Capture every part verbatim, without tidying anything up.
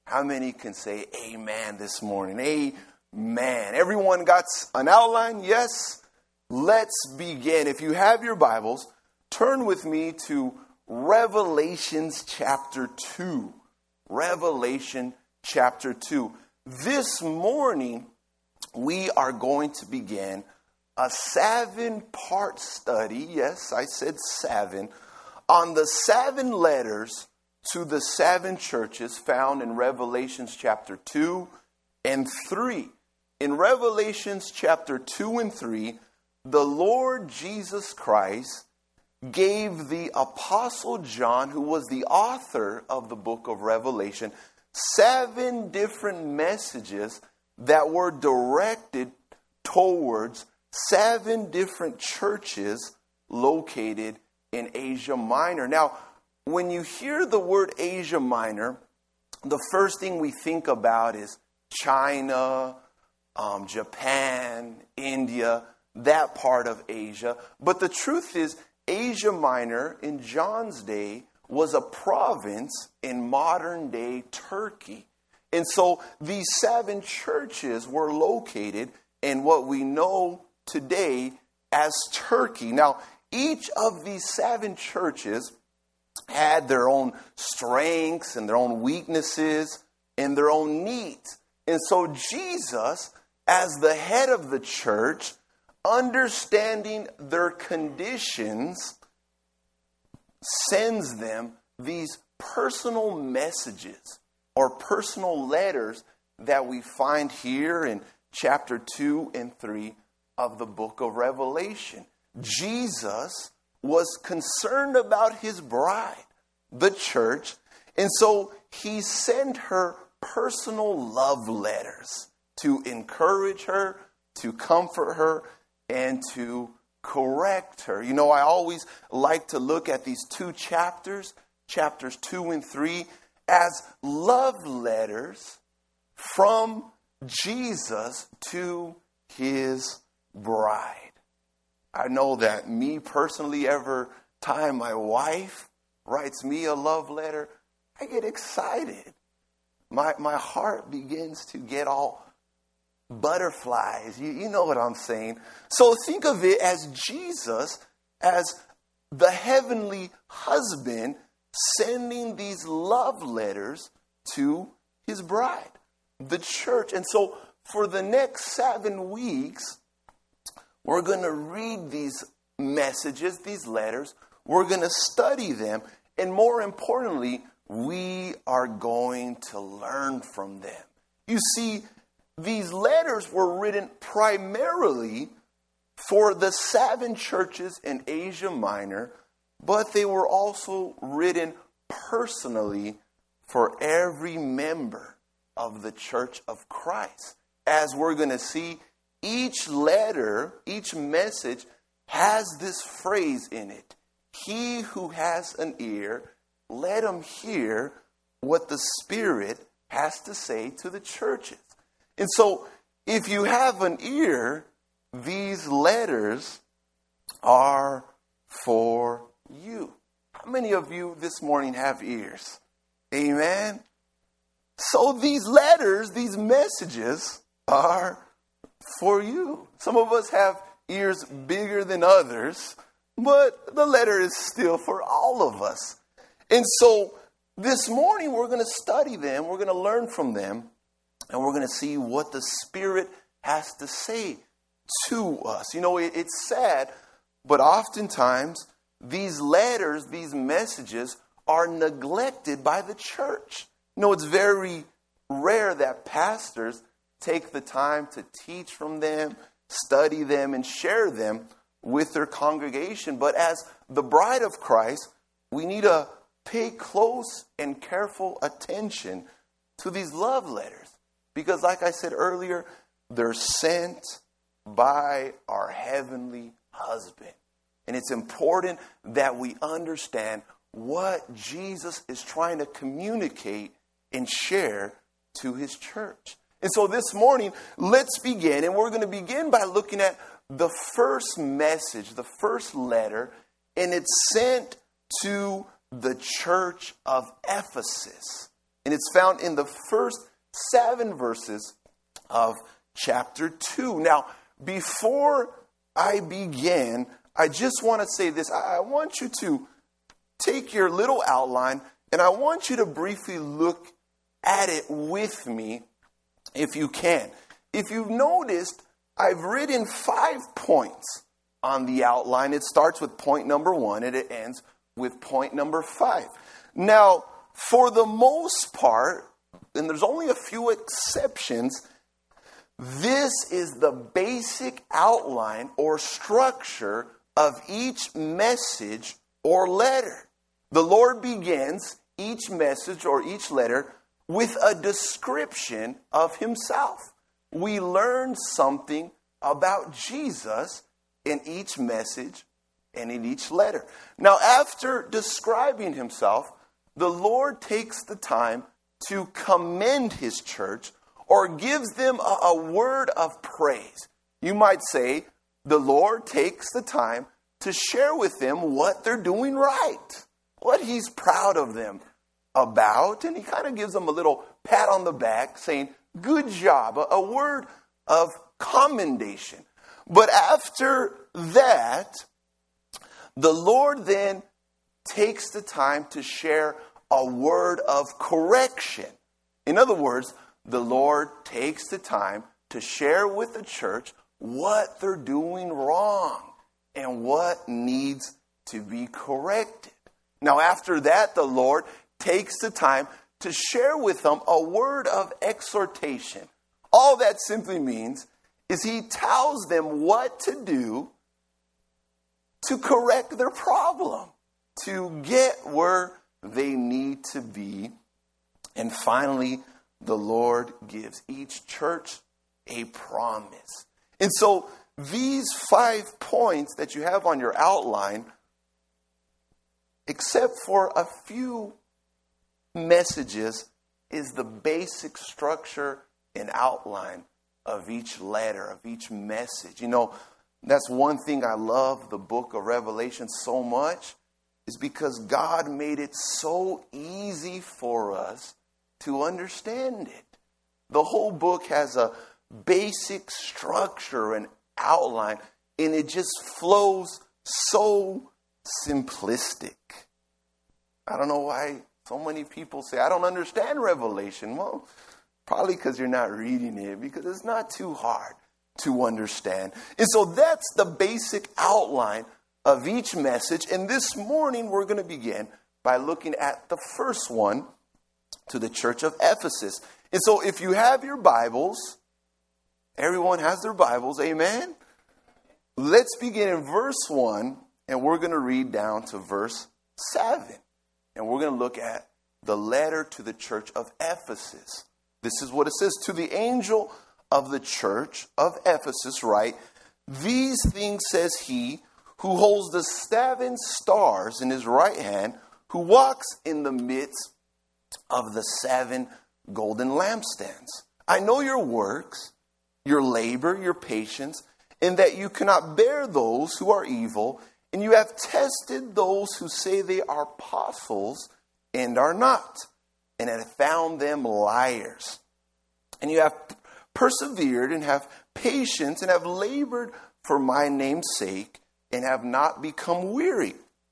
How many can say amen this morning? Amen. Everyone got an outline? Yes? Let's begin. If you have your Bibles, turn with me to Revelations chapter two. Revelation chapter two. This morning, we are going to begin a seven-part study. Yes, I said seven. On the seven letters to the seven churches found in Revelations chapter two and three. In Revelations chapter two and three, the Lord Jesus Christ gave the Apostle John, who was the author of the book of Revelation, seven different messages that were directed towards seven different churches located in Asia Minor. Now, when you hear the word Asia Minor, the first thing we think about is China, um, Japan, India, that part of Asia. But the truth is, Asia Minor in John's day was a province in modern-day Turkey. And so these seven churches were located in what we know today as Turkey. Now, each of these seven churches had their own strengths and their own weaknesses and their own needs. And so Jesus, as the head of the church, understanding their conditions, sends them these personal messages or personal letters that we find here in chapter two and three of the book of Revelation. Jesus was concerned about his bride, the church, and so he sent her personal love letters to encourage her, to comfort her, and to correct her. You know, I always like to look at these two chapters, chapters two and three, as love letters from Jesus to his bride. I know that me personally, every time my wife writes me a love letter, I get excited. My my heart begins to get all butterflies. You, you know what I'm saying. So think of it as Jesus, as the heavenly husband, sending these love letters to his bride, the church. And so for the next seven weeks, we're going to read these messages, these letters. We're going to study them. And more importantly, we are going to learn from them. You see, these letters were written primarily for the seven churches in Asia Minor, but they were also written personally for every member of the Church of Christ. As we're going to see, each letter, each message has this phrase in it. He who has an ear, let him hear what the Spirit has to say to the churches. And so, if you have an ear, these letters are for you. How many of you this morning have ears? Amen? So these letters, these messages are for you. Some of us have ears bigger than others, but the letter is still for all of us. And so this morning we're going to study them, we're going to learn from them, and we're going to see what the Spirit has to say to us. You know, it, it's sad, but oftentimes these letters, these messages are neglected by the church. You know, it's very rare that pastors take the time to teach from them, study them, and share them with their congregation. But as the bride of Christ, we need to pay close and careful attention to these love letters. Because like I said earlier, they're sent by our heavenly husband. And it's important that we understand what Jesus is trying to communicate and share to his church. And so this morning, let's begin. And we're going to begin by looking at the first message, the first letter. And it's sent to the church of Ephesus. And it's found in the first seven verses of chapter two. Now, before I begin, I just want to say this. I want you to take your little outline and I want you to briefly look at it with me if you can. If you've noticed, I've written five points on the outline. It starts with point number one and it ends with point number five. Now, for the most part, and there's only a few exceptions, this is the basic outline or structure of each message or letter. The Lord begins each message or each letter with a description of himself. We learn something about Jesus in each message and in each letter. Now, after describing himself, the Lord takes the time to commend his church or gives them a, a word of praise. You might say the Lord takes the time to share with them what they're doing right, what he's proud of them about, and he kind of gives them a little pat on the back saying, good job, a, a word of commendation. But after that, the Lord then takes the time to share a word of correction. In other words, the Lord takes the time to share with the church what they're doing wrong and what needs to be corrected. Now, after that, the Lord takes the time to share with them a word of exhortation. All that simply means is he tells them what to do to correct their problem, to get where they need to be. And finally, the Lord gives each church a promise. And so these five points that you have on your outline, except for a few messages, is the basic structure and outline of each letter, of each message. You know, that's one thing I love the book of Revelation so much, is because God made it so easy for us to understand it. The whole book has a basic structure and outline, and it just flows so simplistic. I don't know why so many people say, I don't understand Revelation. Well, probably because you're not reading it, because it's not too hard to understand. And so that's the basic outline of each message. And this morning we're going to begin by looking at the first one, to the church of Ephesus. And so if you have your Bibles, everyone has their Bibles, amen? Let's begin in verse one, and we're going to read down to verse seven. And we're going to look at the letter to the church of Ephesus. This is what it says. To the angel of the church of Ephesus write, these things says he who holds the seven stars in his right hand, who walks in the midst of the seven golden lampstands. I know your works, your labor, your patience, and that you cannot bear those who are evil, and you have tested those who say they are apostles and are not, and have found them liars. And you have persevered and have patience and have labored for my name's sake and have not become weary.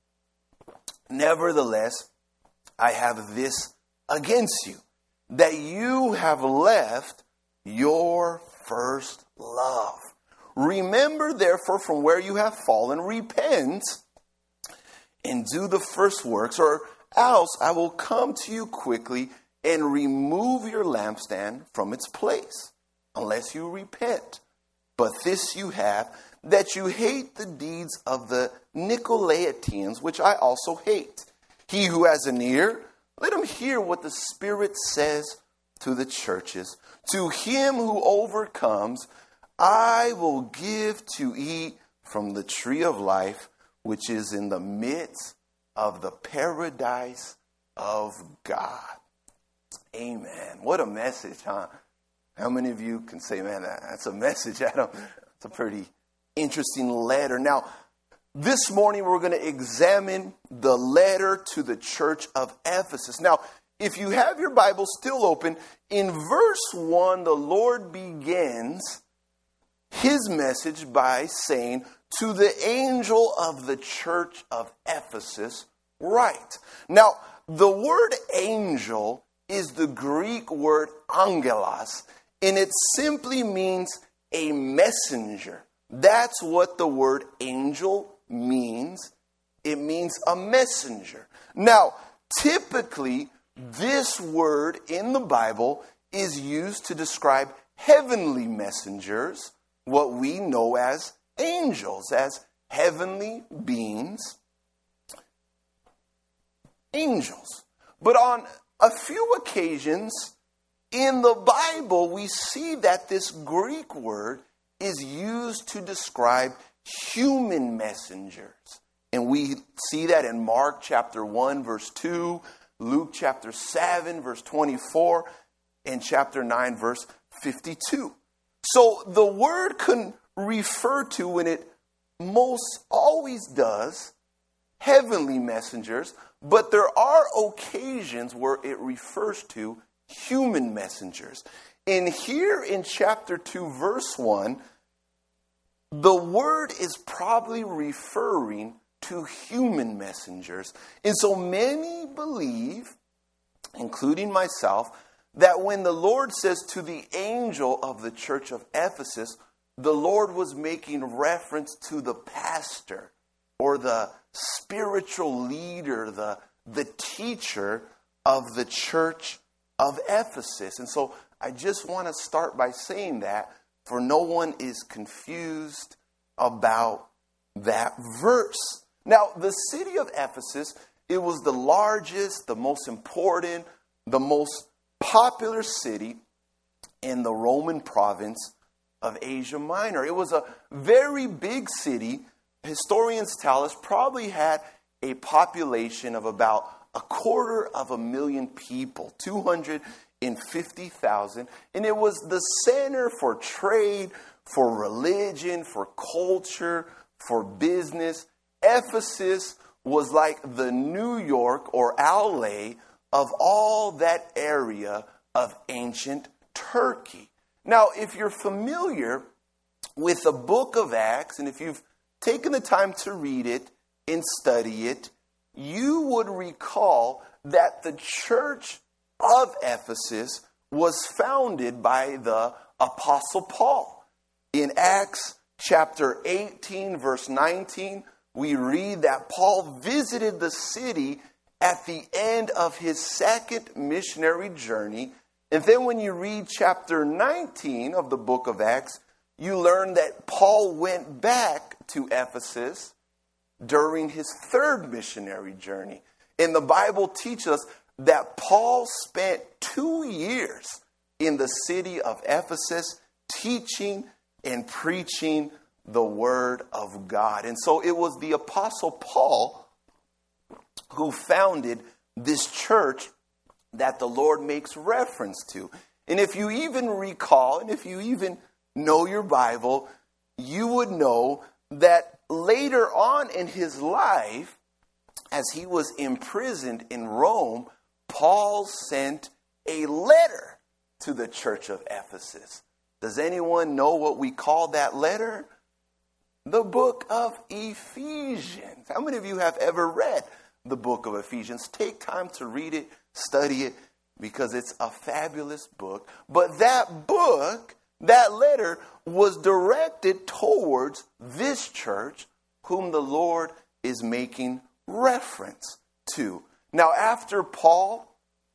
Nevertheless, I have this against you, that you have left your first love. Remember, therefore, from where you have fallen, repent and do the first works, or else I will come to you quickly and remove your lampstand from its place, unless you repent. But this you have, that you hate the deeds of the Nicolaitans, which I also hate. He who has an ear, let him hear what the Spirit says to the churches. To him who overcomes, I will give to eat from the tree of life, which is in the midst of the paradise of God. Amen. What a message, huh? How many of you can say, man, that's a message, Adam? It's a pretty interesting letter. Now, this morning we're going to examine the letter to the church of Ephesus. Now, if you have your Bible still open, in verse one, the Lord begins his message by saying, to the angel of the church of Ephesus, write. Now, the word angel is the Greek word angelos, and it simply means a messenger. That's what the word angel means. It means a messenger. Now, typically, this word in the Bible is used to describe heavenly messengers, what we know as angels, as heavenly beings, angels. But on a few occasions in the Bible, we see that this Greek word is used to describe human messengers. And we see that in Mark chapter one, verse two, Luke chapter seven, verse twenty-four, and chapter nine, verse fifty-two. So the word can refer to, when it most always does, heavenly messengers, but there are occasions where it refers to human messengers. And here in chapter two, verse one, the word is probably referring to human messengers. And so many believe, including myself, that when the Lord says to the angel of the church of Ephesus, the Lord was making reference to the pastor or the spiritual leader, the, the teacher of the church of Ephesus. And so I just want to start by saying that, for no one is confused about that verse. Now, the city of Ephesus, it was the largest, the most important, the most popular city in the Roman province of Asia Minor. It was a very big city. Historians tell us probably had a population of about a quarter of a million people, two hundred fifty thousand. And it was the center for trade, for religion, for culture, for business. Ephesus was like the New York or L A of all that area of ancient Turkey. Now, if you're familiar with the book of Acts, and if you've taken the time to read it and study it, you would recall that the church of Ephesus was founded by the Apostle Paul. In Acts chapter eighteen, verse nineteen, we read that Paul visited the city at the end of his second missionary journey. And then when you read chapter nineteen of the book of Acts, you learn that Paul went back to Ephesus during his third missionary journey. And the Bible teaches us that Paul spent two years in the city of Ephesus teaching and preaching the word of God. And so it was the Apostle Paul who founded this church that the Lord makes reference to. And if you even recall, and if you even know your Bible, you would know that later on in his life, as he was imprisoned in Rome, Paul sent a letter to the church of Ephesus. Does anyone know what we call that letter? The book of Ephesians. How many of you have ever read the book of Ephesians? Take time to read it, study it, because it's a fabulous book. But that book, that letter, was directed towards this church whom the Lord is making reference to. Now, after Paul,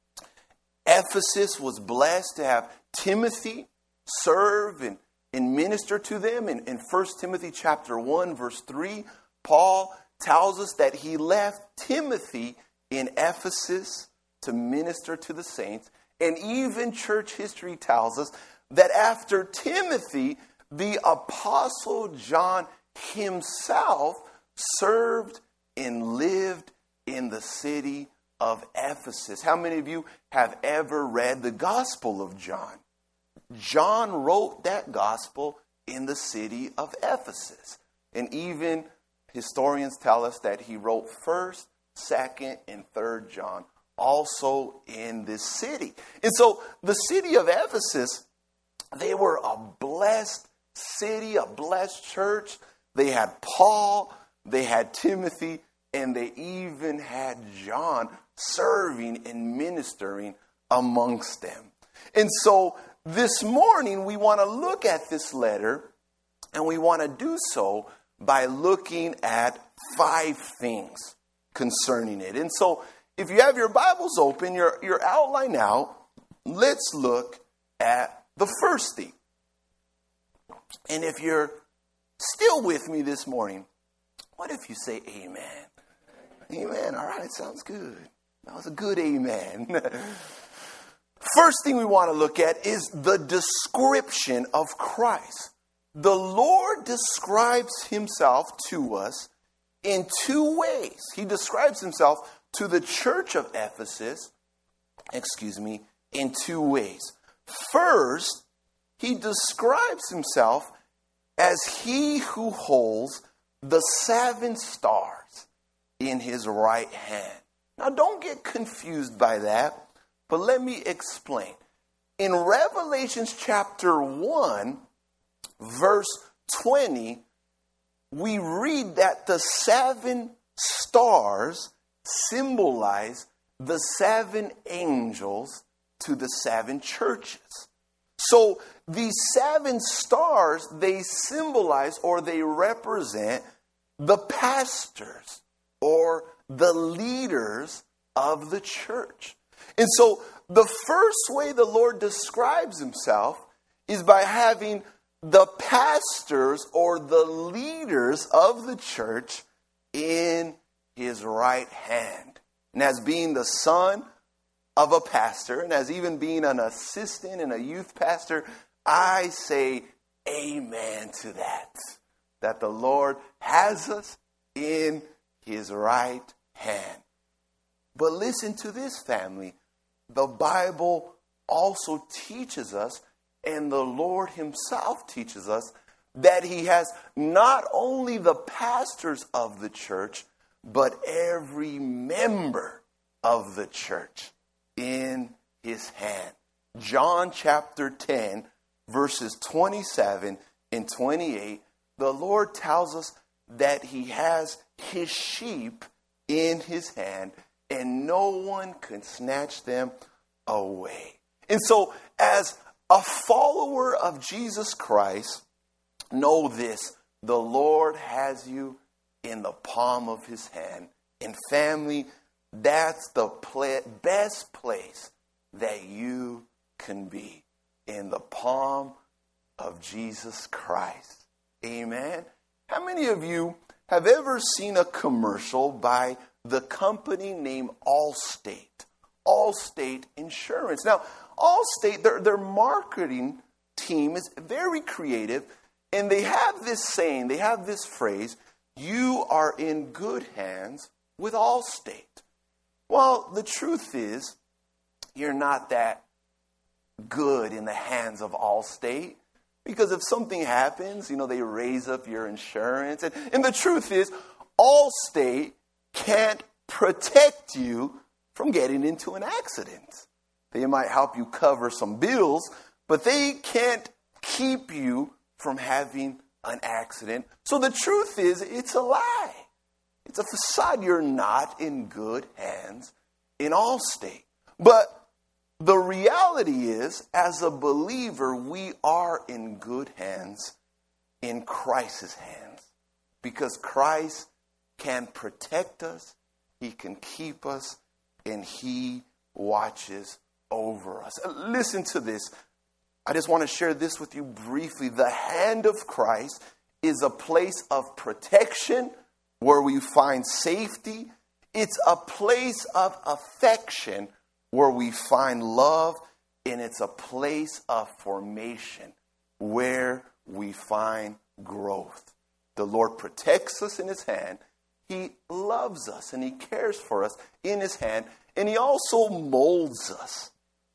Ephesus was blessed to have Timothy serve and, and minister to them. In, in First Timothy chapter one, verse three, Paul tells us that he left Timothy in Ephesus to minister to the saints. And even church history tells us that after Timothy, the Apostle John himself served and lived in the city of Ephesus. How many of you have ever read the Gospel of John? John wrote that gospel in the city of Ephesus. And even historians tell us that he wrote first, second, and third John also in this city. And so the city of Ephesus, they were a blessed city, a blessed church. They had Paul, they had Timothy, and they even had John serving and ministering amongst them. And so this morning we want to look at this letter, and we want to do so by looking at five things concerning it. And so if you have your Bibles open, your, your outline out, let's look at the first thing. And if you're still with me this morning, what if you say amen? Amen. All right, sounds good. That was a good amen. First thing we want to look at is the description of Christ. The Lord describes himself to us in two ways. He describes himself to the church of Ephesus, excuse me, in two ways. First, he describes himself as he who holds the seven stars in his right hand. Now, don't get confused by that, but let me explain. In Revelation chapter one, verse twenty, we read that the seven stars symbolize the seven angels to the seven churches. So these seven stars, they symbolize or they represent the pastors or the leaders of the church. And so the first way the Lord describes himself is by having the pastors or the leaders of the church in his right hand. And as being the son of a pastor, and as even being an assistant and a youth pastor, I say amen to that. That the Lord has us in his right hand. But listen to this, family. The Bible also teaches us, and the Lord himself teaches us, that he has not only the pastors of the church, but every member of the church in his hand. John chapter ten, verses twenty-seven and twenty-eight, the Lord tells us that he has his sheep in his hand, and no one can snatch them away. And so, as a follower of Jesus Christ, know this: the Lord has you in the palm of his hand. And family, that's the pla- best place that you can be, in the palm of Jesus Christ. Amen. How many of you have ever seen a commercial by the company named Allstate? Allstate Insurance. Now, Allstate, their, their marketing team is very creative, and they have this saying, they have this phrase: you are in good hands with Allstate. Well, the truth is, you're not that good in the hands of Allstate, because if something happens, you know, they raise up your insurance. And, and the truth is, Allstate can't protect you from getting into an accident. They might help you cover some bills, but they can't keep you from having an accident. So the truth is, it's a lie. It's a facade. You're not in good hands in Allstate. But the reality is, as a believer, we are in good hands in Christ's hands, because Christ can protect us, he can keep us, and he watches over us. Listen to this. I just want to share this with you briefly. The hand of Christ is a place of protection where we find safety. It's a place of affection where we find love. And it's a place of formation where we find growth. The Lord protects us in his hand. He loves us and he cares for us in his hand. And he also molds us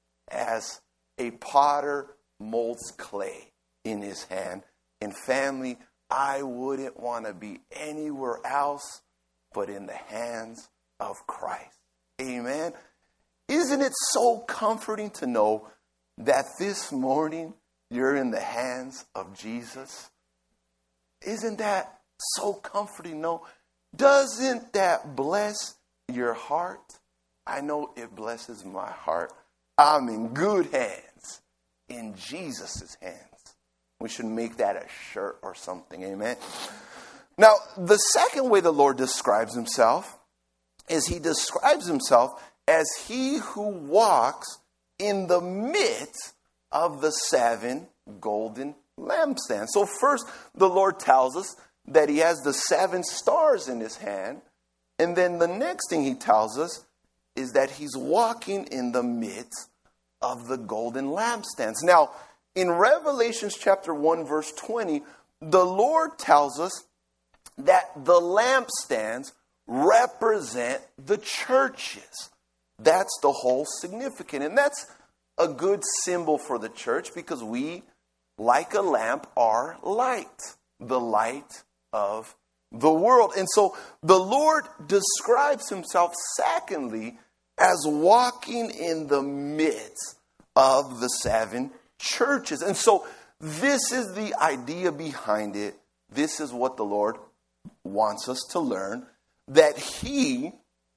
as a potter molds clay in his hand. And family, I wouldn't want to be anywhere else but in the hands of Christ. Amen. Isn't it so comforting to know that this morning you're in the hands of Jesus? Isn't that so comforting? No. Doesn't that bless your heart? I know it blesses my heart. I'm in good hands, in Jesus' hands. We should make that a shirt or something, amen? Now, the second way the Lord describes himself is he describes himself as he who walks in the midst of the seven golden lampstands. So first, the Lord tells us that he has the seven stars in his hand. And then the next thing he tells us is that he's walking in the midst of the golden lampstands. Now, in Revelation chapter one, verse twenty, the Lord tells us that the lampstands represent the churches. That's the whole significance. And that's a good symbol for the church because we, like a lamp, are light. The light of the world. And so the Lord describes himself, secondly, as walking in the midst of the seven churches. And so this is the idea behind it. This is what the Lord wants us to learn, that he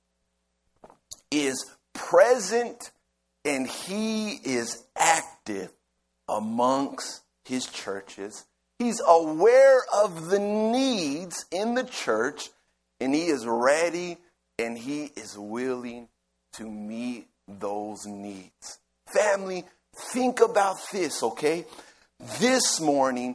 is present and he is active amongst his churches. He's aware of the needs in the church, and he is ready and he is willing to meet those needs. Family, think about this, okay? This morning,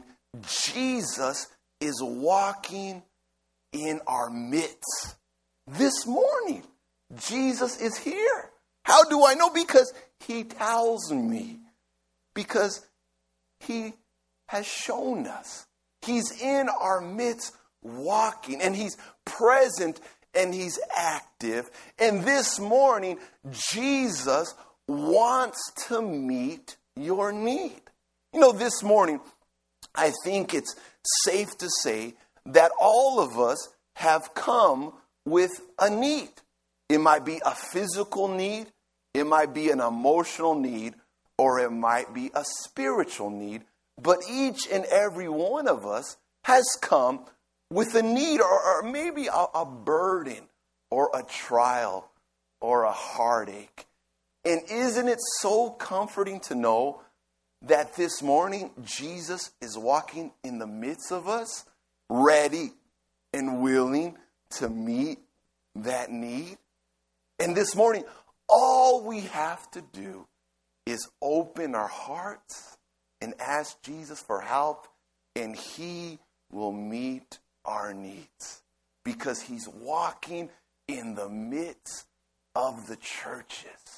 Jesus is walking in our midst. This morning, Jesus is here. How do I know? Because he tells me. Because he has shown us. He's in our midst walking, and he's present and he's active. And this morning, Jesus wants to meet your need. You know, this morning, I think it's safe to say that all of us have come with a need. It might be a physical need, it might be an emotional need, or it might be a spiritual need. But each and every one of us has come with a need or, or maybe a, a burden or a trial or a heartache. And isn't it so comforting to know that this morning Jesus is walking in the midst of us, ready and willing to meet that need? And this morning, all we have to do is open our hearts and ask Jesus for help, and he will meet our needs because he's walking in the midst of the churches.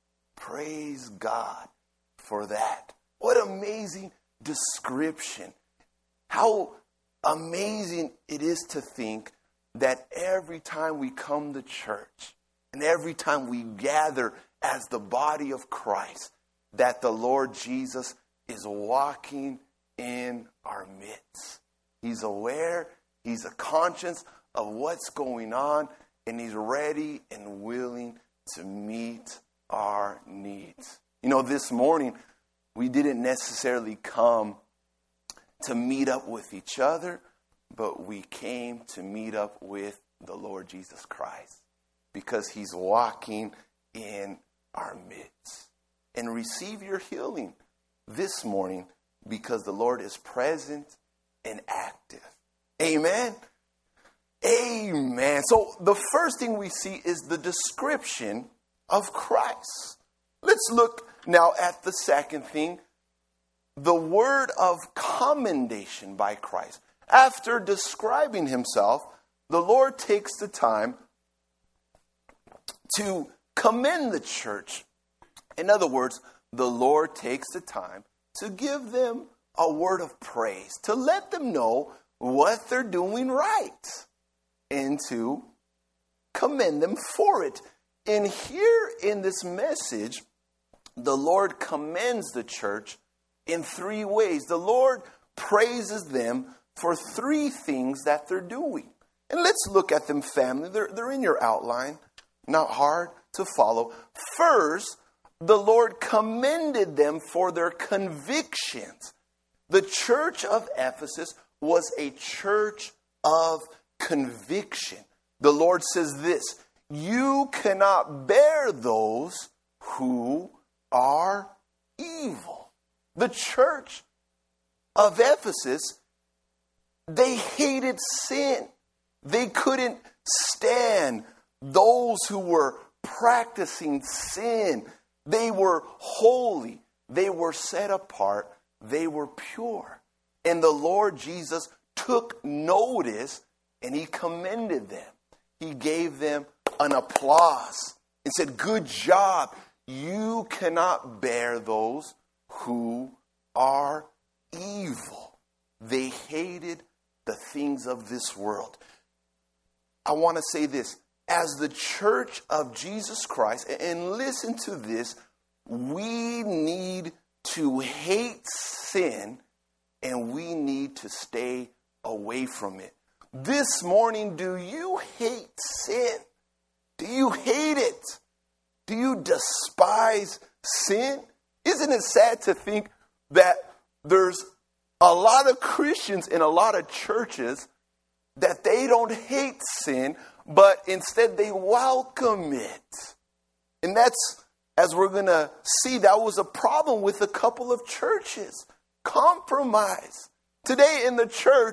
Praise God for that. What amazing description. How amazing it is to think that every time we come to church and every time we gather as the body of Christ, that the Lord Jesus is walking in our midst. He's aware, he's a conscious of what's going on, and he's ready and willing to meet our needs. You know, this morning, we didn't necessarily come to meet up with each other, but we came to meet up with the Lord Jesus Christ because he's walking in our midst. And receive your healing this morning because the Lord is present and active. Amen. Amen. So the first thing we see is the description of Christ. Let's look now at the second thing, the word of commendation by Christ. After describing himself, the Lord takes the time to commend the church. In other words, the Lord takes the time to give them a word of praise, to let them know what they're doing right, and to commend them for it. And here in this message, the Lord commends the church in three ways. The Lord praises them for three things that they're doing. And let's look at them, family. They're, they're in your outline. Not hard. to follow. First, the Lord commended them for their convictions. The church of Ephesus was a church of conviction. The Lord says this, you cannot bear those who are evil. The church of Ephesus, they hated sin. They couldn't stand those who were practicing sin. They were holy. They were set apart. They were pure. And the Lord Jesus took notice and he commended them. He gave them an applause and said, good job. You cannot bear those who are evil. They hated the things of this world. I want to say this. As the church of Jesus Christ, and listen to this, we need to hate sin and we need to stay away from it. This morning, do you hate sin? Do you hate it? Do you despise sin? Isn't it sad to think that there's a lot of Christians in a lot of churches that they don't hate sin, but instead they welcome it. And that's, as we're going to see, that was a problem with a couple of churches. Compromise. Today in the church,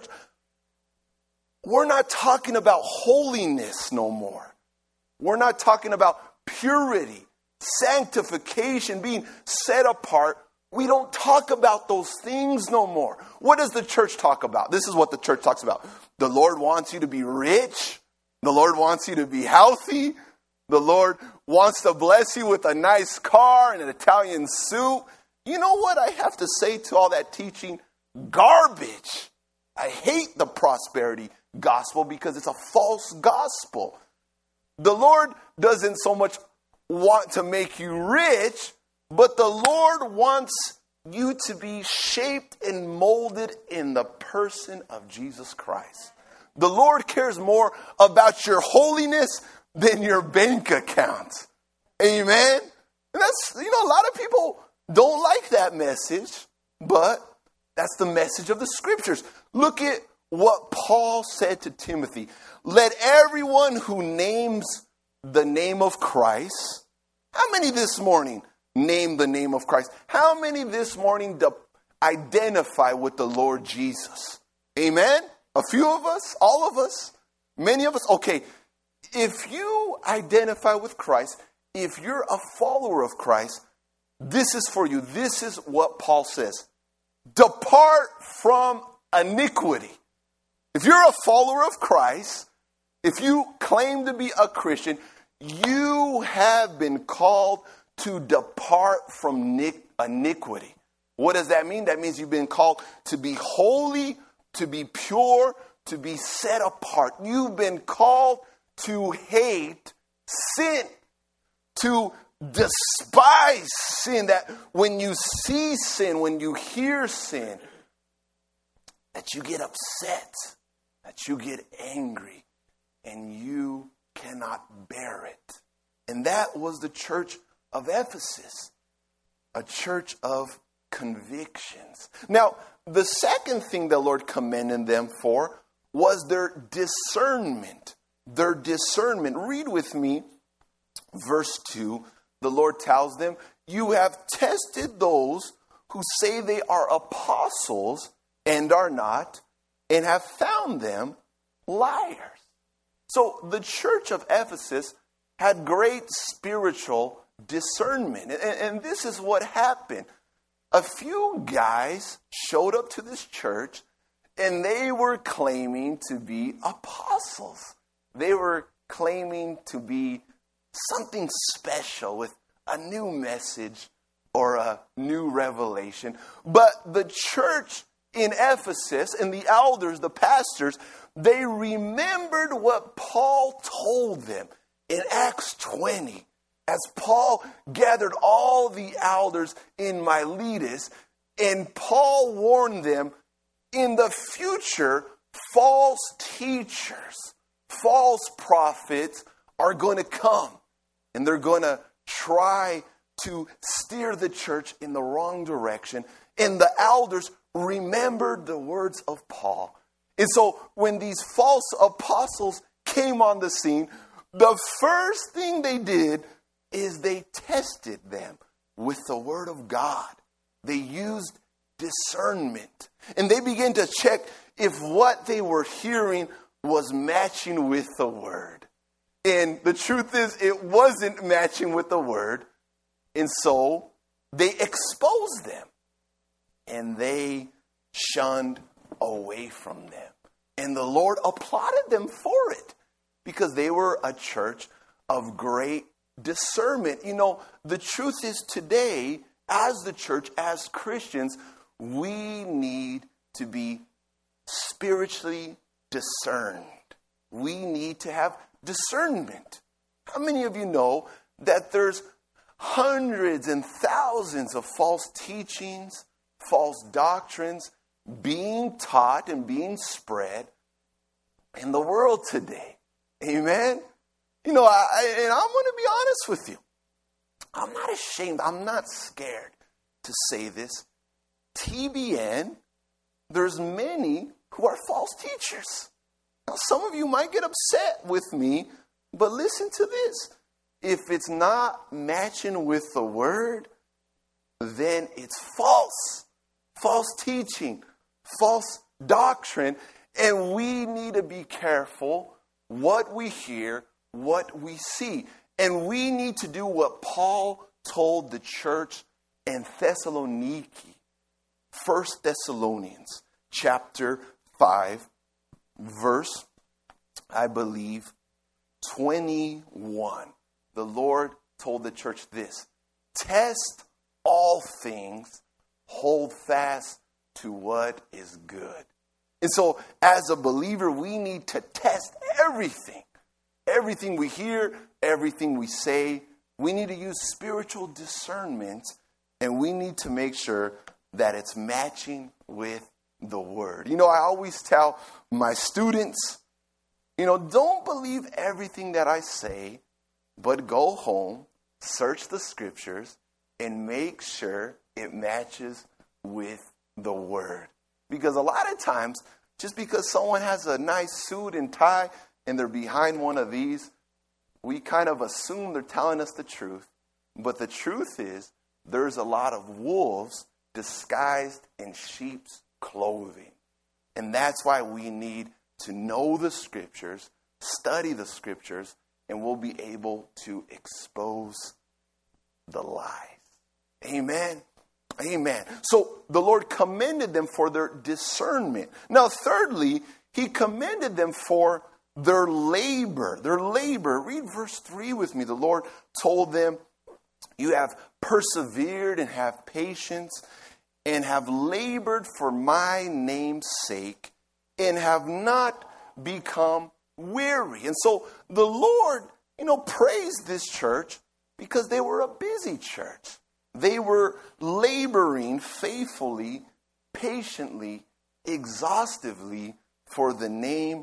we're not talking about holiness no more. We're not talking about purity, sanctification, being set apart. We don't talk about those things no more. What does the church talk about? This is what the church talks about. The Lord wants you to be rich. The Lord wants you to be healthy. The Lord wants to bless you with a nice car and an Italian suit. You know what I have to say to all that teaching? Garbage. I hate the prosperity gospel because it's a false gospel. The Lord doesn't so much want to make you rich, but the Lord wants you to be shaped and molded in the person of Jesus Christ. The Lord cares more about your holiness than your bank account. Amen? And that's, you know, a lot of people don't like that message, but that's the message of the scriptures. Look at what Paul said to Timothy. Let everyone who names the name of Christ, how many this morning name the name of Christ? How many this morning de- identify with the Lord Jesus? Amen? A few of us? All of us? Many of us? Okay, if you identify with Christ, if you're a follower of Christ, this is for you. This is what Paul says. Depart from iniquity. If you're a follower of Christ, if you claim to be a Christian, you have been called to depart from iniquity. What does that mean? That means you've been called to be holy, to be pure, to be set apart. You've been called to hate sin, to despise sin, that when you see sin, when you hear sin, that you get upset, that you get angry, and you cannot bear it. And that was the church of Ephesus, a church of convictions. Now, the second thing the Lord commended them for was their discernment. Their discernment. Read with me verse two. The Lord tells them, you have tested those who say they are apostles and are not, and have found them liars. So the church of Ephesus had great spiritual discernment. And, and this is what happened. A few guys showed up to this church and they were claiming to be apostles. They were claiming to be something special with a new message or a new revelation. But the church in Ephesus and the elders, the pastors, they remembered what Paul told them in Acts twenty. As Paul gathered all the elders in Miletus, and Paul warned them, in the future, false teachers, false prophets are going to come. and they're going to try to steer the church in the wrong direction. And the elders remembered the words of Paul. And so when these false apostles came on the scene, the first thing they did is they tested them with the word of God. They used discernment. And they began to check if what they were hearing was matching with the word. And the truth is, it wasn't matching with the word. And so they exposed them. And they shunned away from them. And the Lord applauded them for it, because they were a church of great discernment. You know, the truth is today, as the church, as Christians, we need to be spiritually discerned. We need to have discernment. How many of you know that there's hundreds and thousands of false teachings, false doctrines being taught and being spread in the world today? Amen? You know, I, and I'm going to be honest with you. I'm not ashamed. I'm not scared to say this. T B N, there's many who are false teachers. Now, some of you might get upset with me, but listen to this. If it's not matching with the word, then it's false. False teaching, false doctrine. And we need to be careful what we hear, what we see. And we need to do what Paul told the church in Thessaloniki. First Thessalonians chapter five, verse, I believe, twenty-one. The Lord told the church this: test all things, hold fast to what is good. And so, as a believer, we need to test everything. Everything we hear, everything we say. We need to use spiritual discernment, and we need to make sure that it's matching with the word. You know, I always tell my students, you know, don't believe everything that I say, but go home, search the scriptures, and make sure it matches with the word. Because a lot of times, just because someone has a nice suit and tie and they're behind one of these, we kind of assume they're telling us the truth. But the truth is, there's a lot of wolves disguised in sheep's clothing. And that's why we need to know the scriptures, study the scriptures, and we'll be able to expose the lies. Amen. Amen. So the Lord commended them for their discernment. Now, thirdly, he commended them for their labor. Their labor. Read verse three with me. The Lord told them, you have persevered and have patience and have labored for my name's sake and have not become weary. And so the Lord, you know, praised this church because they were a busy church. They were laboring faithfully, patiently, exhaustively for the name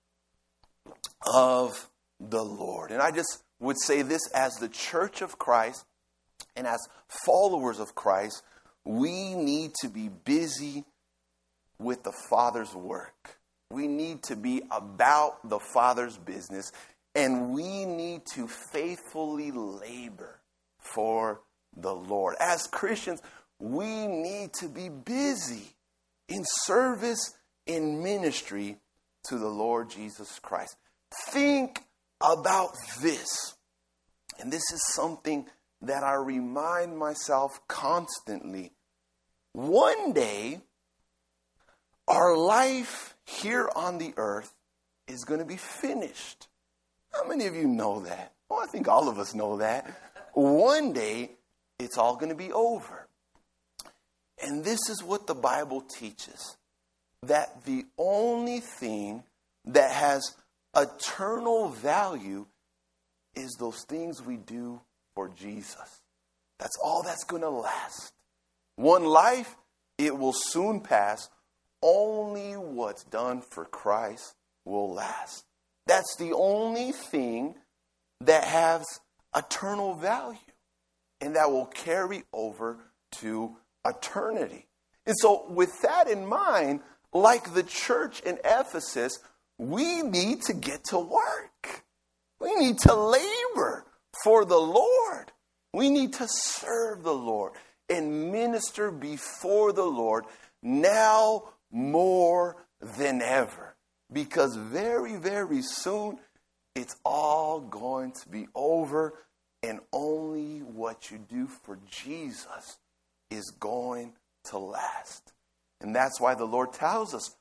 of the Lord. And I just would say this: as the church of Christ and as followers of Christ, we need to be busy with the Father's work. We need to be about the Father's business, and we need to faithfully labor for the Lord. As Christians, we need to be busy in service, in ministry to the Lord Jesus Christ. Think about this. And this is something that I remind myself constantly. One day, our life here on the earth is going to be finished. How many of you know that? Well, I think all of us know that. One day, it's all going to be over. And this is what the Bible teaches: that the only thing that has eternal value is those things we do for Jesus. That's all that's going to last. One life, it will soon pass. Only what's done for Christ will last. That's the only thing that has eternal value. And that will carry over to eternity. And so with that in mind, like the church in Ephesus, we need to get to work. We need to labor for the Lord. We need to serve the Lord and minister before the Lord now more than ever. Because very, very soon, it's all going to be over, and only what you do for Jesus is going to last. And that's why the Lord tells us,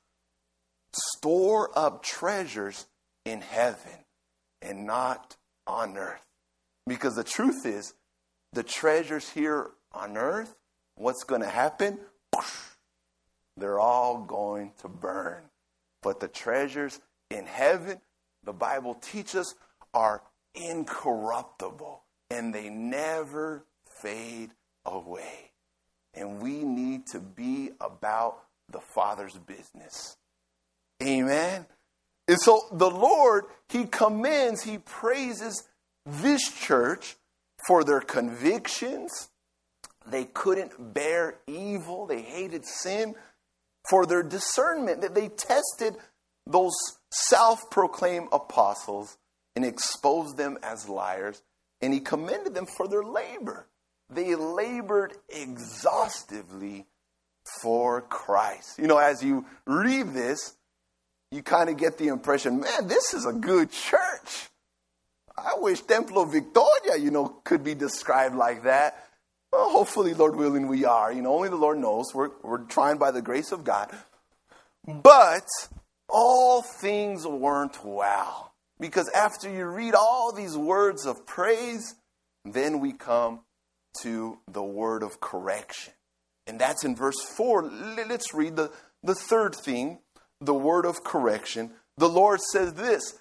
store up treasures in heaven and not on earth. Because the truth is, the treasures here on earth, what's going to happen? They're all going to burn. But the treasures in heaven, the Bible teaches, are incorruptible. And they never fade away. And we need to be about the Father's business. Amen. And so the Lord, He commends, He praises this church for their convictions. They couldn't bear evil. They hated sin. For their discernment, that they tested those self-proclaimed apostles and exposed them as liars. And He commended them for their labor. They labored exhaustively for Christ. You know, as you read this, you kind of get the impression, man, this is a good church. I wish Templo Victoria, you know, could be described like that. Well, hopefully, Lord willing, we are. You know, only the Lord knows. We're, we're trying by the grace of God. But all things weren't well. Because after you read all these words of praise, then we come to the word of correction. And that's in verse four. Let's read the, the third thing, the word of correction. The Lord says this,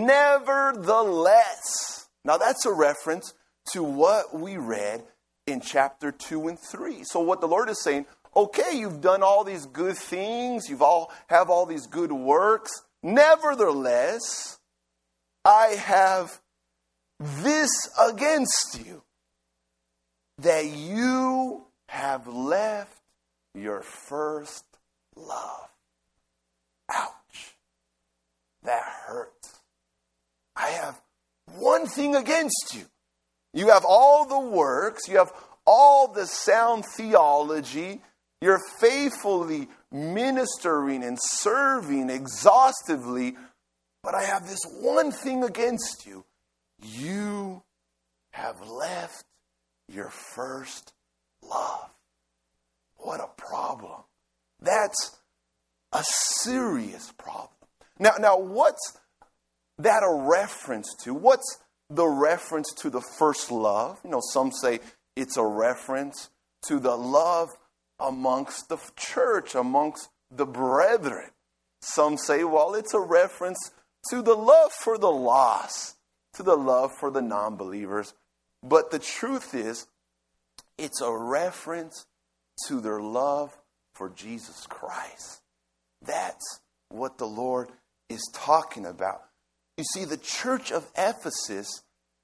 nevertheless. Now that's a reference to what we read in chapter two and three. So what the Lord is saying, okay, you've done all these good things. You've all have all these good works. Nevertheless, I have this against you, that you have left your first love. Ouch. That hurts. I have one thing against you. You have all the works. You have all the sound theology. You're faithfully ministering and serving exhaustively. But I have this one thing against you. You have left your first love. What a problem. That's a serious problem. Now, now what's that a reference to? What's the reference to the first love? You know, some say it's a reference to the love amongst the church, amongst the brethren. Some say, well, it's a reference to the love for the lost, to the love for the non-believers. But the truth is, it's a reference to their love for Jesus Christ. That's what the Lord is talking about. You see, the church of Ephesus,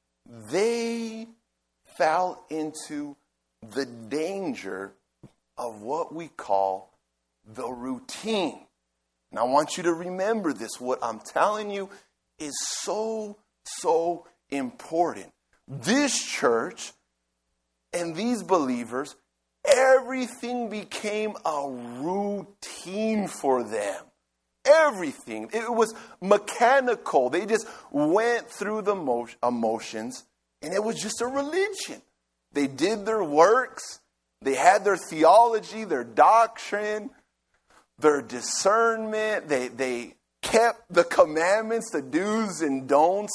they fell into the danger of what we call the routine. And I want you to remember this. What I'm telling you is so, so important. This church and these believers, everything became a routine for them. Everything. It was mechanical. They just went through the mo- emotions, and it was just a religion. They did their works. They had their theology, their doctrine, their discernment. They, they kept the commandments, the do's and don'ts.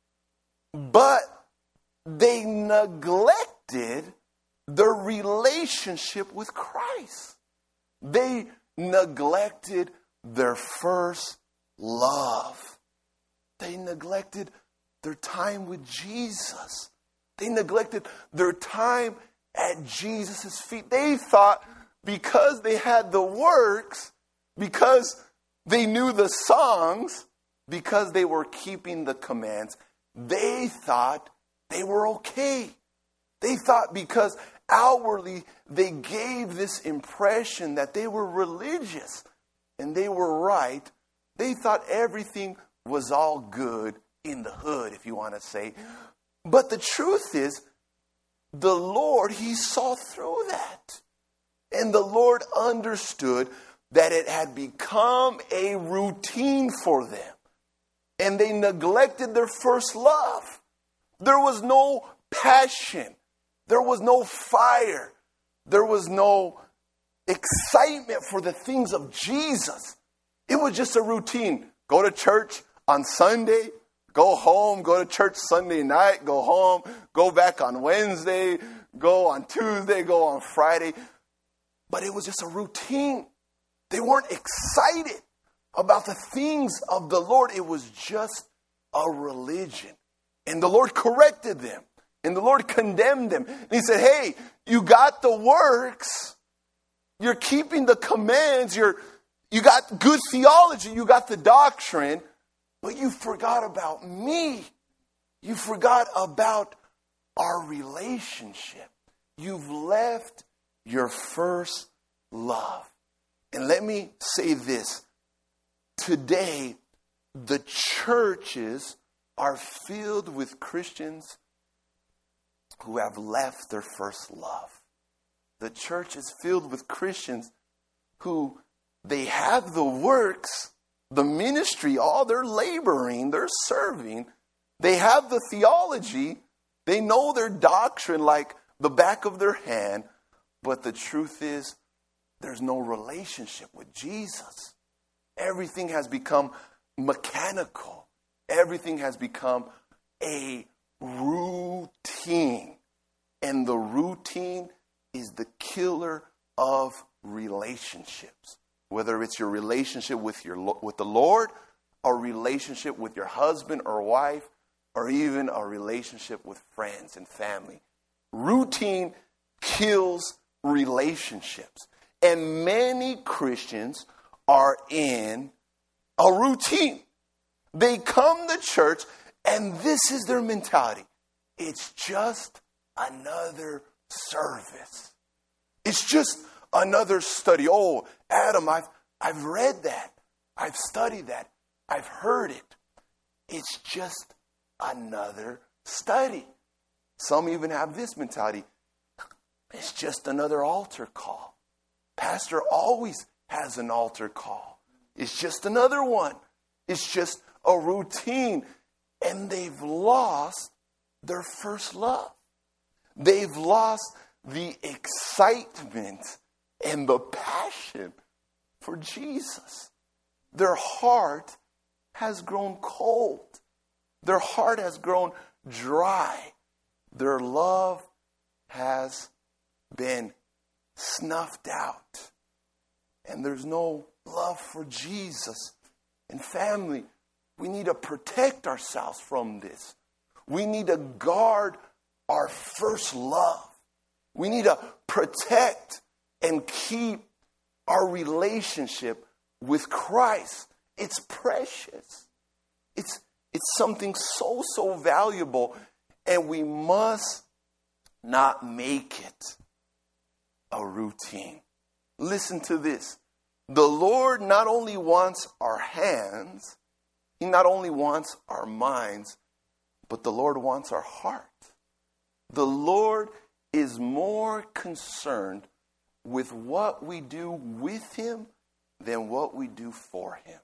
But they neglected their relationship with Christ. They neglected their first love. They neglected their time with Jesus. They neglected their time at Jesus' feet. They thought because they had the works, because they knew the songs, because they were keeping the commands, they thought they were okay. They thought because outwardly they gave this impression that they were religious and they were right, they thought everything was all good in the hood, if you want to say. But the truth is, the Lord, He saw through that. And the Lord understood that it had become a routine for them. And they neglected their first love. There was no passion. There was no fire. There was no excitement for the things of Jesus. It was just a routine. Go to church on Sunday, go home, go to church Sunday night, go home, go back on Wednesday, go on Tuesday, go on Friday. But it was just a routine. They weren't excited about the things of the Lord. It was just a religion. And the Lord corrected them. And the Lord condemned them. And He said, hey, you got the works. You're keeping the commands. You're, you got good theology. You got the doctrine. But you forgot about me. You forgot about our relationship. You've left your first love. And let me say this. Today, the churches are filled with Christians who have left their first love. The church is filled with Christians who they have the works, the ministry, all they're laboring, they're serving. They have the theology. They know their doctrine like the back of their hand. But the truth is, there's no relationship with Jesus. Everything has become mechanical. Everything has become a routine. And the routine is the killer of relationships. Whether it's your relationship with your with the Lord, a relationship with your husband or wife, or even a relationship with friends and family. Routine kills relationships. And many Christians are in a routine. They come to church and this is their mentality. It's just another service. It's just another study. Oh, Adam, I've, I've read that. I've studied that. I've heard it. It's just another study. Some even have this mentality. It's just another altar call. Pastor always has an altar call. It's just another one. It's just a routine. And they've lost their first love. They've lost the excitement and the passion for Jesus. Their heart has grown cold. Their heart has grown dry. Their love has been snuffed out. And there's no love for Jesus. And family, we need to protect ourselves from this. We need to guard our first love. We need to protect and keep our relationship with Christ. It's precious. It's, it's something so, so valuable. And we must not make it a routine. Listen to this. The Lord not only wants our hands, He not only wants our minds, but the Lord wants our heart. The Lord is more concerned with what we do with Him than what we do for Him.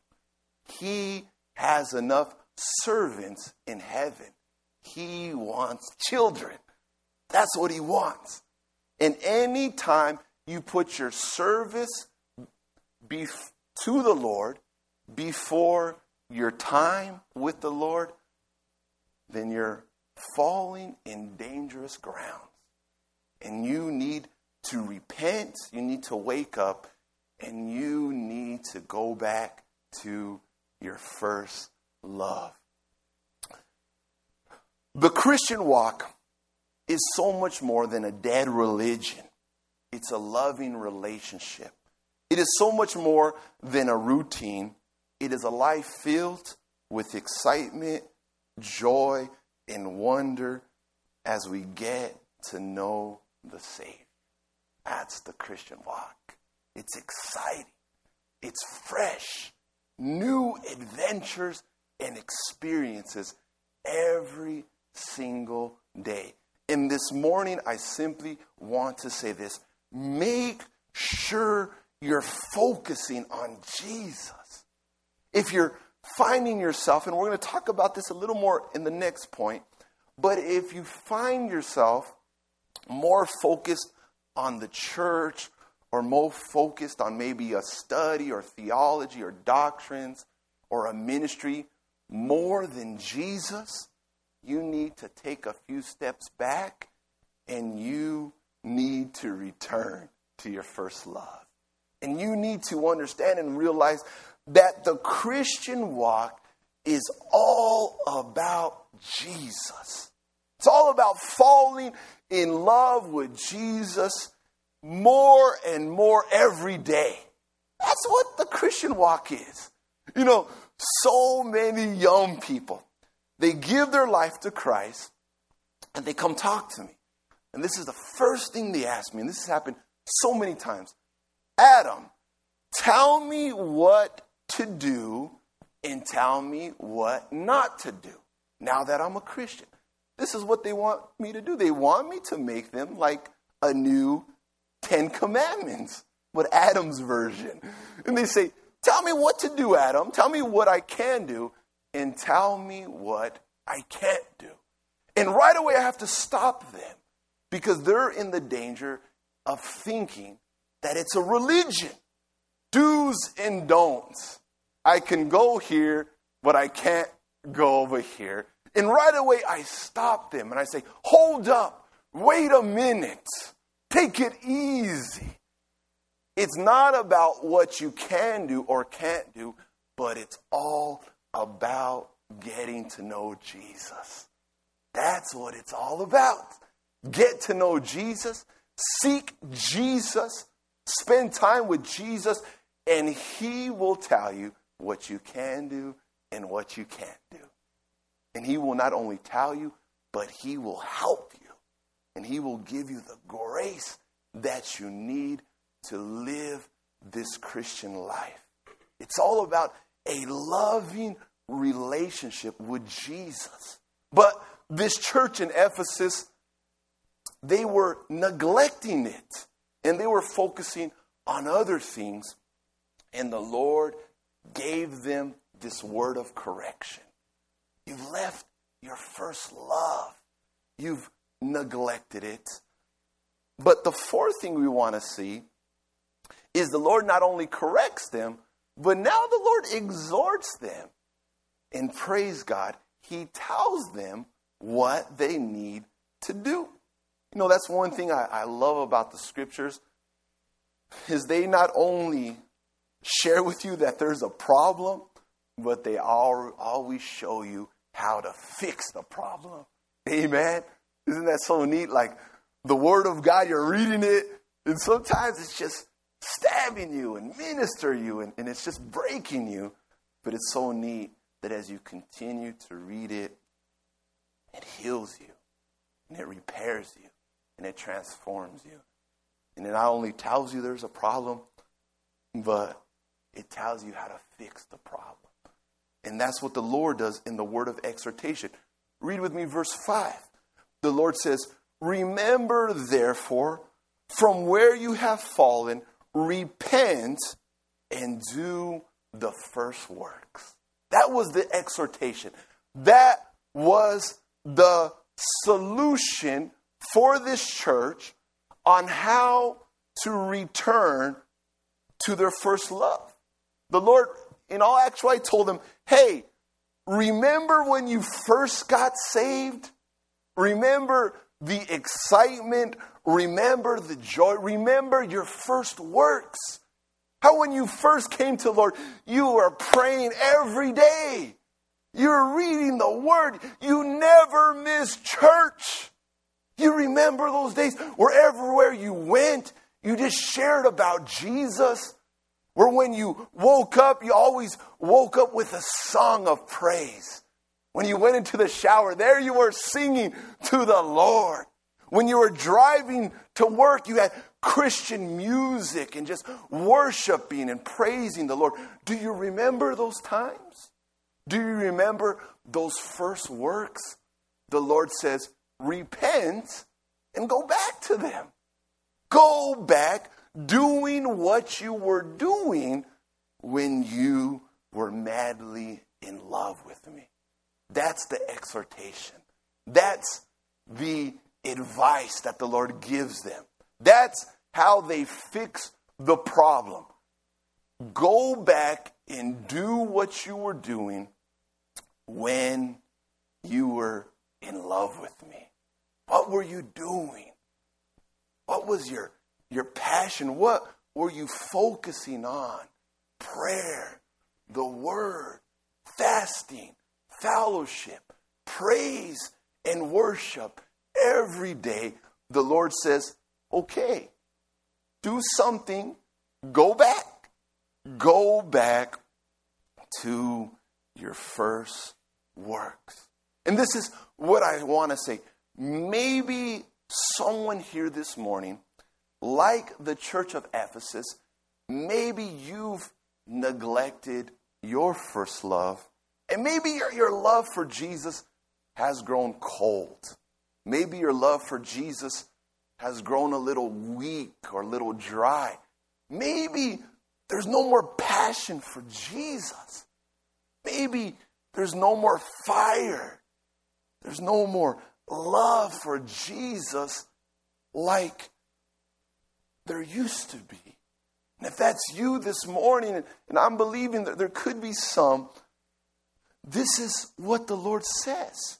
He has enough servants in heaven. He wants children. That's what He wants. And any time you put your service bef- to the Lord before your time with the Lord, then you're falling in dangerous grounds. And you need to repent, you need to wake up, and you need to go back to your first love. The Christian walk is so much more than a dead religion. It's a loving relationship. It is so much more than a routine. It is a life filled with excitement, joy, and wonder as we get to know the Savior. That's the Christian walk. It's exciting. It's fresh. New adventures and experiences every single day. And this morning, I simply want to say this. Make sure you're focusing on Jesus. If you're finding yourself, and we're going to talk about this a little more in the next point, but if you find yourself more focused on the church or more focused on maybe a study or theology or doctrines or a ministry more than Jesus, you need to take a few steps back and you need to return to your first love. And you need to understand and realize that the Christian walk is all about Jesus. It's all about falling in love with Jesus more and more every day. That's what the Christian walk is. You know, so many young people, they give their life to Christ and they come talk to me. And this is the first thing they ask me, and this has happened so many times. Adam, tell me what to do and tell me what not to do now that I'm a Christian. This is what they want me to do. They want me to make them like a new Ten Commandments, but Adam's version. And they say, tell me what to do, Adam. Tell me what I can do and tell me what I can't do. And right away I have to stop them because they're in the danger of thinking that it's a religion. Do's and don'ts. I can go here, but I can't go over here. And right away I stop them and I say, hold up, wait a minute, take it easy. It's not about what you can do or can't do, but it's all about getting to know Jesus. That's what it's all about. Get to know Jesus, seek Jesus, spend time with Jesus, and he will tell you what you can do and what you can't do. And he will not only tell you, but he will help you. And he will give you the grace that you need to live this Christian life. It's all about a loving relationship with Jesus. But this church in Ephesus, they were neglecting it. And they were focusing on other things. And the Lord gave them this word of correction. You've left your first love. You've neglected it. But the fourth thing we want to see is the Lord not only corrects them, but now the Lord exhorts them. And praise God, he tells them what they need to do. You know, that's one thing I, I love about the scriptures, is they not only share with you that there's a problem, but they all, always show you how to fix the problem. Amen? Isn't that so neat? Like the Word of God, you're reading it, and sometimes it's just stabbing you and minister you, and, and it's just breaking you. But it's so neat that as you continue to read it, it heals you, and it repairs you, and it transforms you. And it not only tells you there's a problem, but it tells you how to fix the problem. And that's what the Lord does in the word of exhortation. Read with me verse five. The Lord says, remember therefore from where you have fallen, repent and do the first works. That was the exhortation. That was the solution for this church on how to return to their first love. The Lord, in all actuality, told them, hey, remember when you first got saved? Remember the excitement. Remember the joy. Remember your first works. How when you first came to the Lord, you were praying every day. You were reading the Word. You never missed church. You remember those days where everywhere you went, you just shared about Jesus. Where when you woke up, you always woke up with a song of praise. When you went into the shower, there you were singing to the Lord. When you were driving to work, you had Christian music and just worshiping and praising the Lord. Do you remember those times? Do you remember those first works? The Lord says, repent and go back to them. Go back doing what you were doing when you were madly in love with me. That's the exhortation. That's the advice that the Lord gives them. That's how they fix the problem. Go back and do what you were doing when you were in love with me. What were you doing? What was your, your passion? What were you focusing on? Prayer, the word, fasting, fellowship, praise, and worship. Every day, the Lord says, okay, do something, go back. Go back to your first works. And this is what I want to say. Maybe someone here this morning, like the church of Ephesus, maybe you've neglected your first love. And maybe your, your love for Jesus has grown cold. Maybe your love for Jesus has grown a little weak or a little dry. Maybe there's no more passion for Jesus. Maybe there's no more fire. There's no more love for Jesus like there used to be. And if that's you this morning, and I'm believing that there could be some, this is what the Lord says.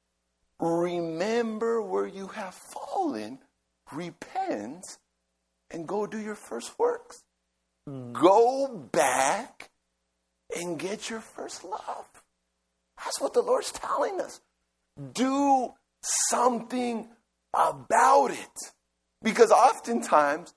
Remember where you have fallen, repent, and go do your first works. Go back and get your first love. That's what the Lord's telling us. Do something about it. Because oftentimes,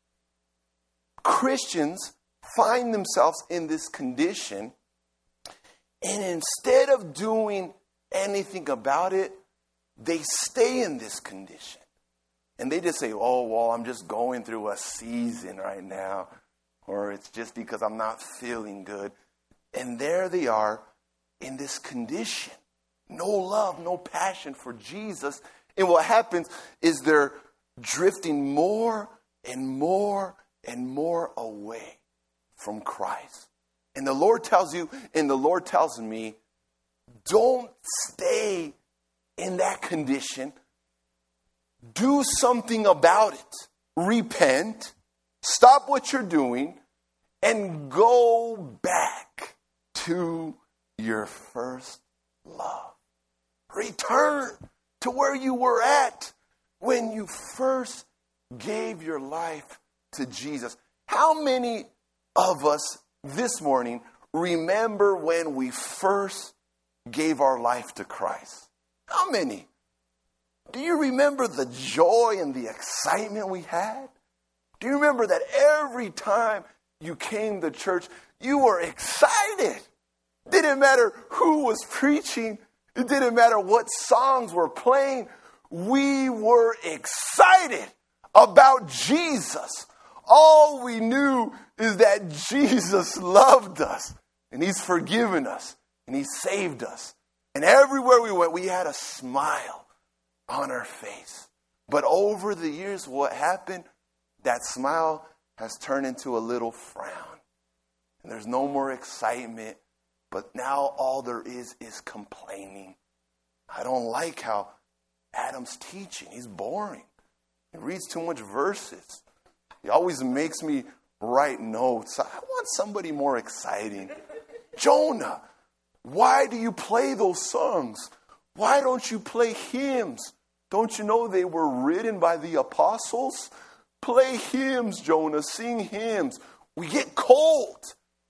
Christians find themselves in this condition, and instead of doing anything about it, they stay in this condition. And they just say, oh, well, I'm just going through a season right now. Or it's just because I'm not feeling good. And there they are in this condition. No love, no passion for Jesus. And what happens is they're drifting more and more and more away from Christ. And the Lord tells you, and the Lord tells me, don't stay in that condition. Do something about it. Repent. Stop what you're doing. And go back to your first love. Return to where you were at when you first gave your life to Jesus. How many of us this morning remember when we first gave our life to Christ? How many? Do you remember the joy and the excitement we had? Do you remember that every time you came to church, you were excited? Didn't matter who was preaching. It didn't matter what songs were playing. We were excited about Jesus. All we knew is that Jesus loved us, and He's forgiven us, and He saved us. And everywhere we went, we had a smile on our face. But over the years, what happened? That smile has turned into a little frown. And there's no more excitement. But now all there is is complaining. I don't like how Adam's teaching. He's boring. He reads too much verses. He always makes me write notes. I want somebody more exciting. Jonah, why do you play those songs? Why don't you play hymns? Don't you know they were written by the apostles? Play hymns, Jonah. Sing hymns. We get cold.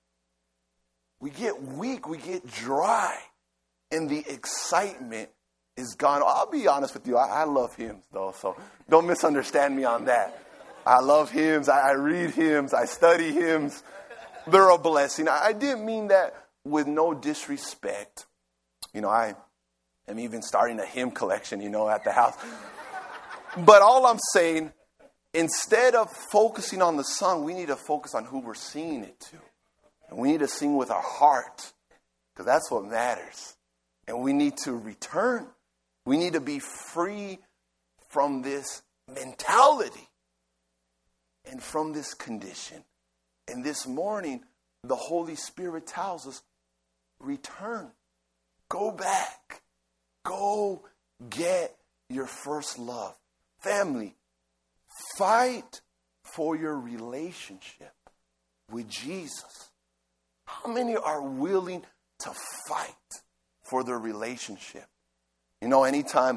We get weak. We get dry. And the excitement is gone. I'll be honest with you. I, I love hymns, though. So don't misunderstand me on that. I love hymns. I, I read hymns. I study hymns. They're a blessing. I, I didn't mean that with no disrespect. You know, I am even starting a hymn collection, you know, at the house. But all I'm saying, instead of focusing on the song, we need to focus on who we're singing it to. And we need to sing with our heart, because that's what matters. And we need to return. We need to be free from this mentality and from this condition. And this morning, the Holy Spirit tells us, return. Go back. Go get your first love. Family, fight for your relationship with Jesus. How many are willing to fight for their relationship? You know, anytime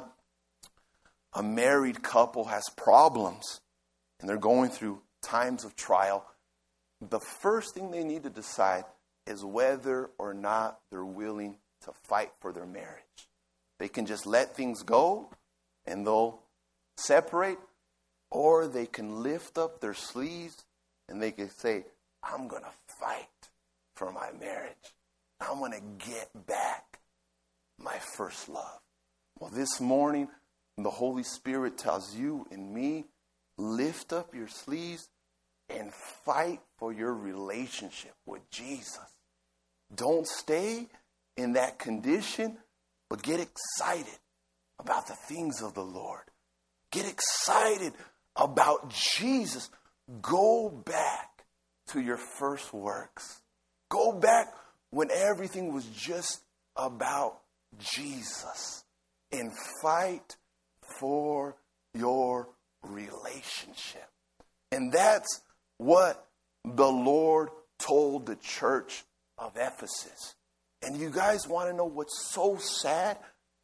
a married couple has problems and they're going through times of trial, the first thing they need to decide is whether or not they're willing to fight for their marriage. They can just let things go and they'll separate, or they can lift up their sleeves and they can say, I'm going to fight for my marriage. I'm going to get back my first love. Well, this morning, the Holy Spirit tells you and me, lift up your sleeves and fight for your relationship with Jesus. Don't stay in that condition, but get excited about the things of the Lord. Get excited about Jesus. Go back to your first works. Go back when everything was just about Jesus. And fight for your relationship. And that's what the Lord told the church of Ephesus. And you guys want to know what's so sad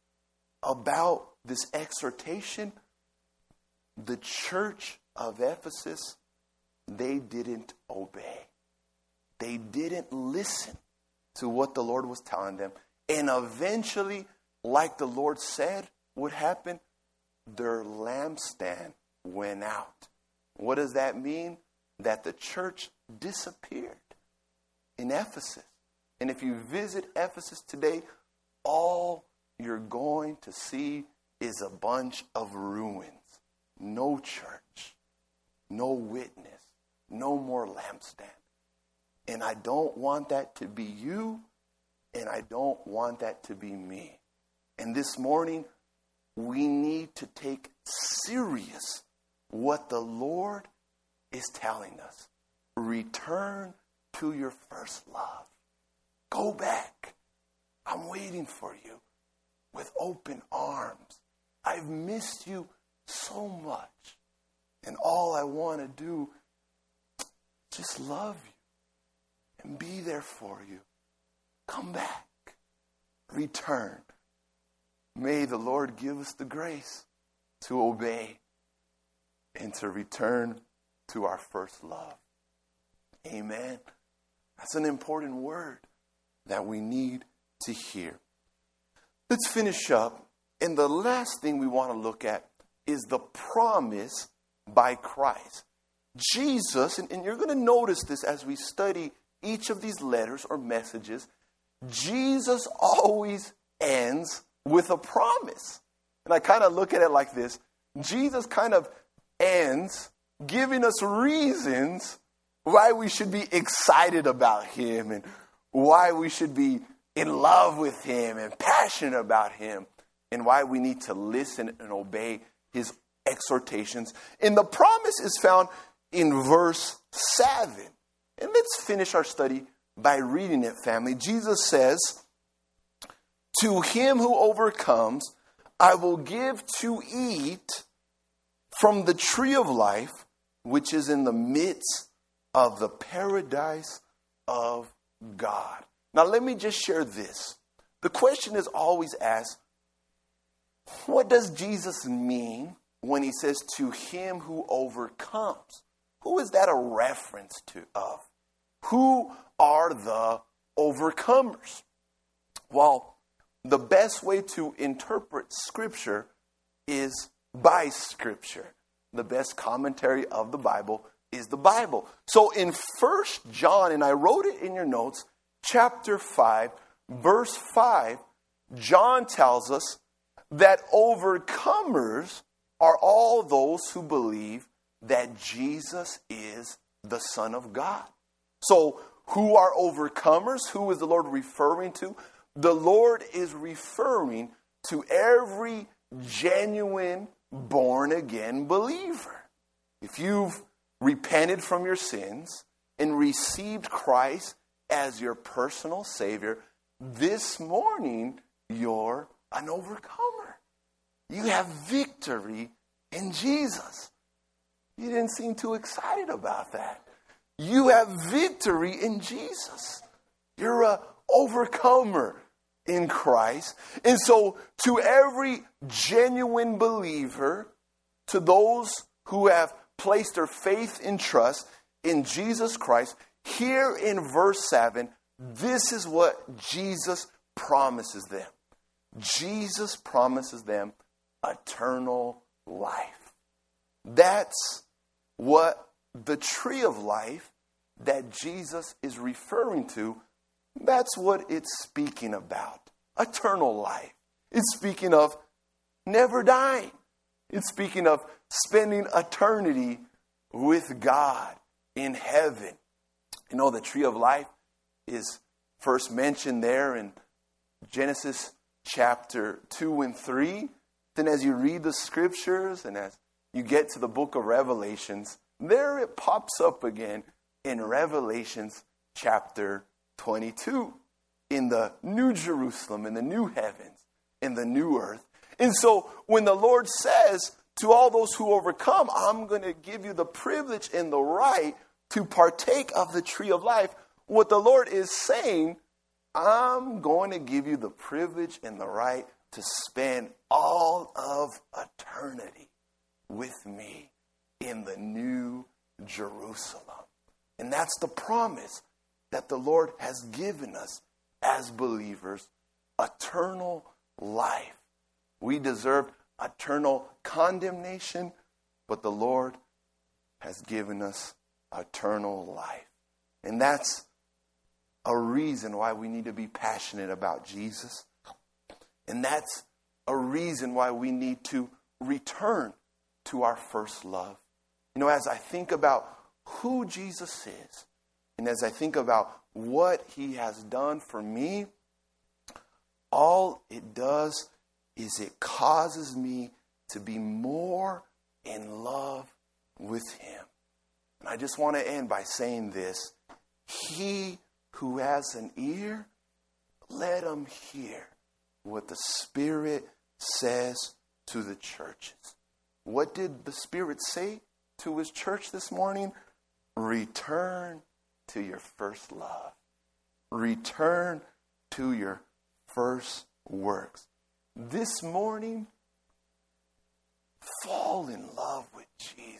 about this exhortation? The church of Ephesus, they didn't obey. They didn't listen to what the Lord was telling them. And eventually, like the Lord said would happen, their lampstand went out. What does that mean? That the church disappeared in Ephesus. And if you visit Ephesus today, all you're going to see is a bunch of ruins. No church, no witness, no more lampstand. And I don't want that to be you, and I don't want that to be me. And this morning, we need to take serious what the Lord is telling us. Return to your first love. Go back. I'm waiting for you with open arms. I've missed you so much. And all I want to do is just love you and be there for you. Come back. Return. May the Lord give us the grace to obey and to return to our first love. Amen. That's an important word that we need to hear. Let's finish up. And the last thing we want to look at is the promise by Christ. Jesus, and, and you're going to notice this as we study each of these letters or messages, Jesus always ends with a promise. And I kind of look at it like this. Jesus kind of ends giving us reasons why we should be excited about him and why we should be in love with him and passionate about him and why we need to listen and obey his exhortations. And the promise is found in verse seven. And let's finish our study by reading it, family. Jesus says, to him who overcomes, I will give to eat from the tree of life, which is in the midst of the paradise of God. Now, let me just share this. The question is always asked, what does Jesus mean when he says to him who overcomes? Who is that a reference to of? Who are the overcomers? Well, the best way to interpret Scripture is by Scripture. The best commentary of the Bible is the Bible. So in First John, and I wrote it in your notes, chapter five, verse five, John tells us that overcomers are all those who believe that Jesus is the Son of God. So, who are overcomers? Who is the Lord referring to? The Lord is referring to every genuine born-again believer. If you've repented from your sins and received Christ as your personal Savior, this morning you're an overcomer. You have victory in Jesus. You didn't seem too excited about that. You have victory in Jesus. You're an overcomer in Christ. And so to every genuine believer, to those who have placed their faith and trust in Jesus Christ, here in verse seven, this is what Jesus promises them. Jesus promises them eternal life. That's what the tree of life that Jesus is referring to, that's what it's speaking about. Eternal life. It's speaking of never dying. It's speaking of spending eternity with God in heaven. You know, the tree of life is first mentioned there in Genesis chapter two and three. Then as you read the scriptures and as you get to the book of Revelations, there it pops up again in Revelations chapter twenty-two, in the New Jerusalem, in the new heavens, in the new earth. And so when the Lord says to all those who overcome, I'm going to give you the privilege and the right to partake of the tree of life, what the Lord is saying, I'm going to give you the privilege and the right to spend all of eternity with me in the New Jerusalem. And that's the promise that the Lord has given us as believers, eternal life. We deserved eternal condemnation, but the Lord has given us eternal life. And that's a reason why we need to be passionate about Jesus. And that's a reason why we need to return to our first love. You know, as I think about who Jesus is, and as I think about what he has done for me, all it does is it causes me to be more in love with him. And I just want to end by saying this. He who has an ear, let him hear what the Spirit says to the churches. What did the Spirit say to his church this morning? Return to your first love. Return to your first works. This morning, fall in love with Jesus.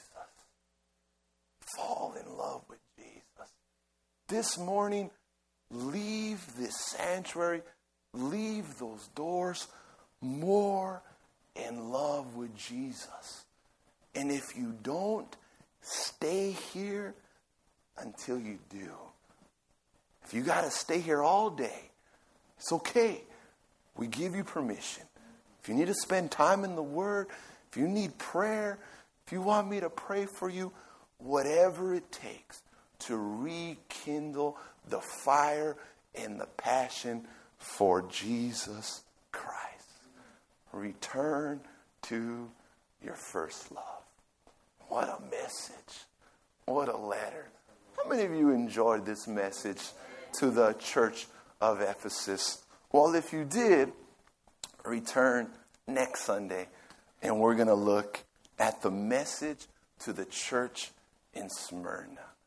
Fall in love with Jesus. This morning, leave this sanctuary, leave those doors more in love with Jesus. And if you don't, stay here until you do. If you got to stay here all day, it's okay. We give you permission. If you need to spend time in the Word, if you need prayer, if you want me to pray for you, whatever it takes to rekindle the fire and the passion for Jesus Christ. Return to your first love. What a message. What a letter. How many of you enjoyed this message to the church of Ephesus? Well, if you did, return next Sunday, and we're going to look at the message to the church in Smyrna.